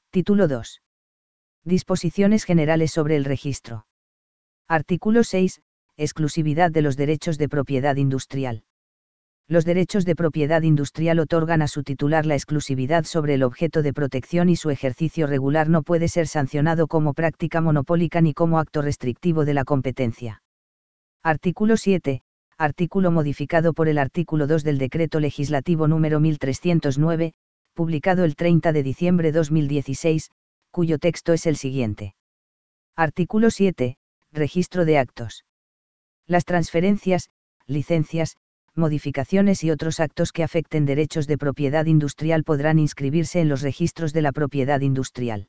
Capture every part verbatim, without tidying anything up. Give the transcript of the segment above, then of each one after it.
Título dos. Disposiciones generales sobre el registro. Artículo seis. Exclusividad de los derechos de propiedad industrial. Los derechos de propiedad industrial otorgan a su titular la exclusividad sobre el objeto de protección y su ejercicio regular no puede ser sancionado como práctica monopólica ni como acto restrictivo de la competencia. Artículo siete. Artículo modificado por el artículo dos del Decreto Legislativo número mil trescientos nueve, publicado el treinta de diciembre de dos mil dieciséis, cuyo texto es el siguiente. Artículo siete. Registro de actos. Las transferencias, licencias, modificaciones y otros actos que afecten derechos de propiedad industrial podrán inscribirse en los registros de la propiedad industrial.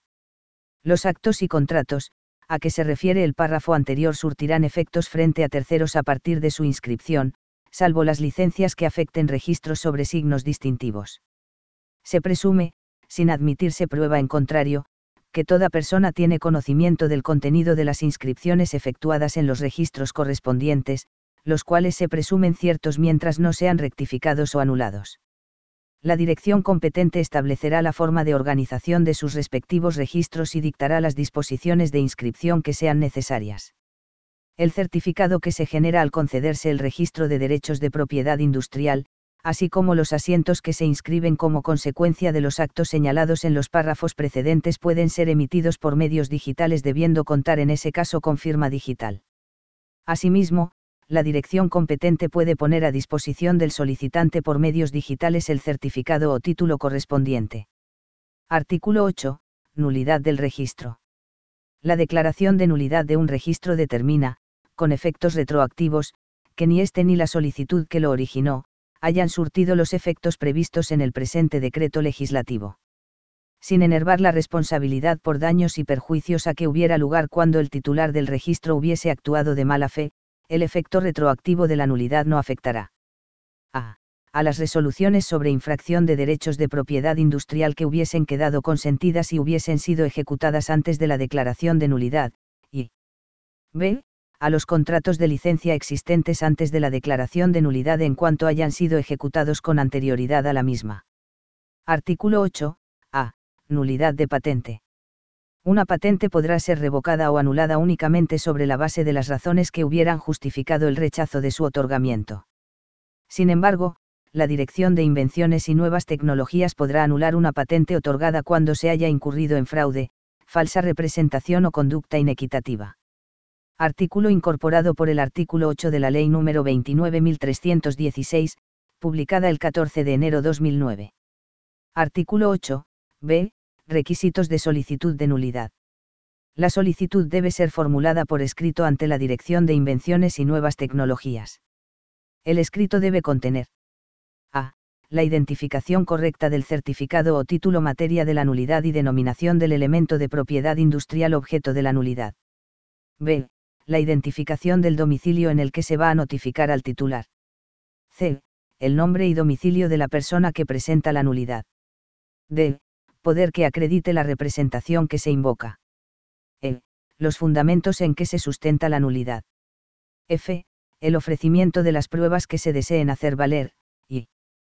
Los actos y contratos, a que se refiere el párrafo anterior, surtirán efectos frente a terceros a partir de su inscripción, salvo las licencias que afecten registros sobre signos distintivos. Se presume, sin admitirse prueba en contrario, que toda persona tiene conocimiento del contenido de las inscripciones efectuadas en los registros correspondientes, los cuales se presumen ciertos mientras no sean rectificados o anulados. La dirección competente establecerá la forma de organización de sus respectivos registros y dictará las disposiciones de inscripción que sean necesarias. El certificado que se genera al concederse el registro de derechos de propiedad industrial, así como los asientos que se inscriben como consecuencia de los actos señalados en los párrafos precedentes, pueden ser emitidos por medios digitales, debiendo contar en ese caso con firma digital. Asimismo, la dirección competente puede poner a disposición del solicitante por medios digitales el certificado o título correspondiente. Artículo ocho. Nulidad del registro. La declaración de nulidad de un registro determina, con efectos retroactivos, que ni éste ni la solicitud que lo originó hayan surtido los efectos previstos en el presente decreto legislativo. Sin enervar la responsabilidad por daños y perjuicios a que hubiera lugar cuando el titular del registro hubiese actuado de mala fe, el efecto retroactivo de la nulidad no afectará a. a las resoluciones sobre infracción de derechos de propiedad industrial que hubiesen quedado consentidas y hubiesen sido ejecutadas antes de la declaración de nulidad, y b. a los contratos de licencia existentes antes de la declaración de nulidad en cuanto hayan sido ejecutados con anterioridad a la misma. Artículo ocho. A. Nulidad de patente. Una patente podrá ser revocada o anulada únicamente sobre la base de las razones que hubieran justificado el rechazo de su otorgamiento. Sin embargo, la Dirección de Invenciones y Nuevas Tecnologías podrá anular una patente otorgada cuando se haya incurrido en fraude, falsa representación o conducta inequitativa. Artículo incorporado por el artículo ocho de la Ley número veintinueve mil trescientos dieciséis, publicada el catorce de enero de dos mil nueve. Artículo ocho. B. Requisitos de solicitud de nulidad. La solicitud debe ser formulada por escrito ante la Dirección de Invenciones y Nuevas Tecnologías. El escrito debe contener a. La identificación correcta del certificado o título, materia de la nulidad y denominación del elemento de propiedad industrial objeto de la nulidad. B. La identificación del domicilio en el que se va a notificar al titular. C. El nombre y domicilio de la persona que presenta la nulidad. D. Poder que acredite la representación que se invoca. E. Los fundamentos en que se sustenta la nulidad. F. El ofrecimiento de las pruebas que se deseen hacer valer, y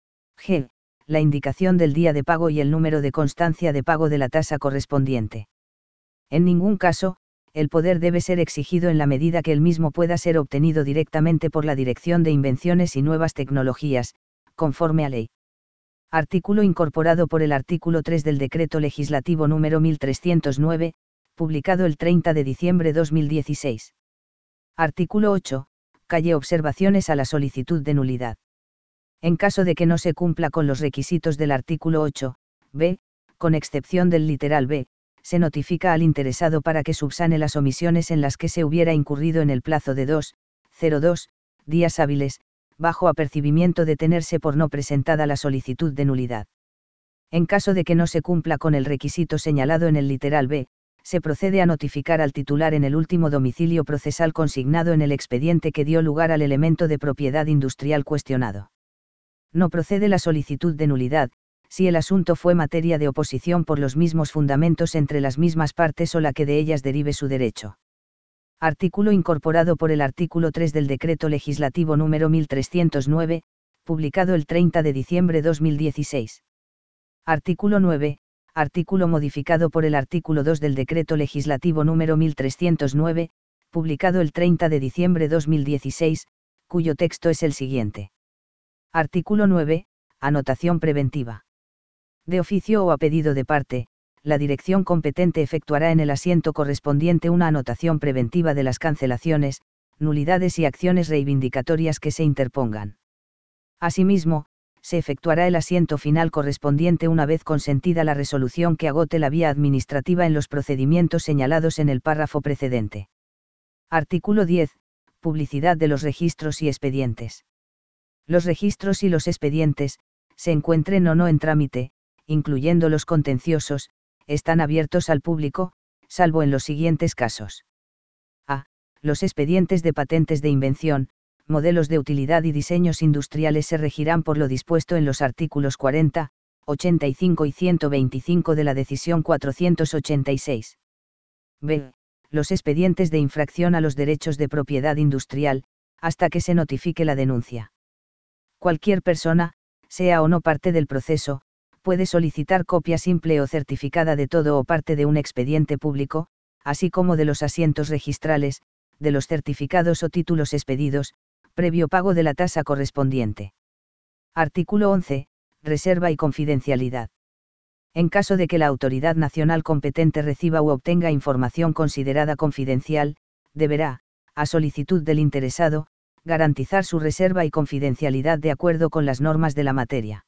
G. La indicación del día de pago y el número de constancia de pago de la tasa correspondiente. En ningún caso, el poder debe ser exigido en la medida que el mismo pueda ser obtenido directamente por la Dirección de Invenciones y Nuevas Tecnologías, conforme a ley. Artículo incorporado por el artículo tres del Decreto Legislativo número mil trescientos nueve, publicado el treinta de diciembre de dos mil dieciséis. Artículo ocho. Calle observaciones a la solicitud de nulidad. En caso de que no se cumpla con los requisitos del artículo ocho, b, con excepción del literal b, se notifica al interesado para que subsane las omisiones en las que se hubiera incurrido en el plazo de dos, cero dos, días hábiles, bajo apercibimiento de tenerse por no presentada la solicitud de nulidad. En caso de que no se cumpla con el requisito señalado en el literal b, se procede a notificar al titular en el último domicilio procesal consignado en el expediente que dio lugar al elemento de propiedad industrial cuestionado. No procede la solicitud de nulidad, si el asunto fue materia de oposición por los mismos fundamentos entre las mismas partes o la que de ellas derive su derecho. Artículo incorporado por el artículo tres del Decreto Legislativo número mil trescientos nueve, publicado el treinta de diciembre de dos mil dieciséis. Artículo nueve. Artículo modificado por el artículo dos del Decreto Legislativo número mil trescientos nueve, publicado el treinta de diciembre de dos mil dieciséis, cuyo texto es el siguiente. Artículo nueve. Anotación preventiva. De oficio o a pedido de parte, la dirección competente efectuará en el asiento correspondiente una anotación preventiva de las cancelaciones, nulidades y acciones reivindicatorias que se interpongan. Asimismo, se efectuará el asiento final correspondiente una vez consentida la resolución que agote la vía administrativa en los procedimientos señalados en el párrafo precedente. Artículo diez. Publicidad de los registros y expedientes. Los registros y los expedientes, se encuentren o no en trámite, incluyendo los contenciosos, están abiertos al público, salvo en los siguientes casos. A. Los expedientes de patentes de invención, modelos de utilidad y diseños industriales se regirán por lo dispuesto en los artículos cuarenta, ochenta y cinco y ciento veinticinco de la Decisión cuatrocientos ochenta y seis. B. Los expedientes de infracción a los derechos de propiedad industrial, hasta que se notifique la denuncia. Cualquier persona, sea o no parte del proceso, puede solicitar copia simple o certificada de todo o parte de un expediente público, así como de los asientos registrales, de los certificados o títulos expedidos, previo pago de la tasa correspondiente. Artículo once. Reserva y confidencialidad. En caso de que la autoridad nacional competente reciba u obtenga información considerada confidencial, deberá, a solicitud del interesado, garantizar su reserva y confidencialidad de acuerdo con las normas de la materia.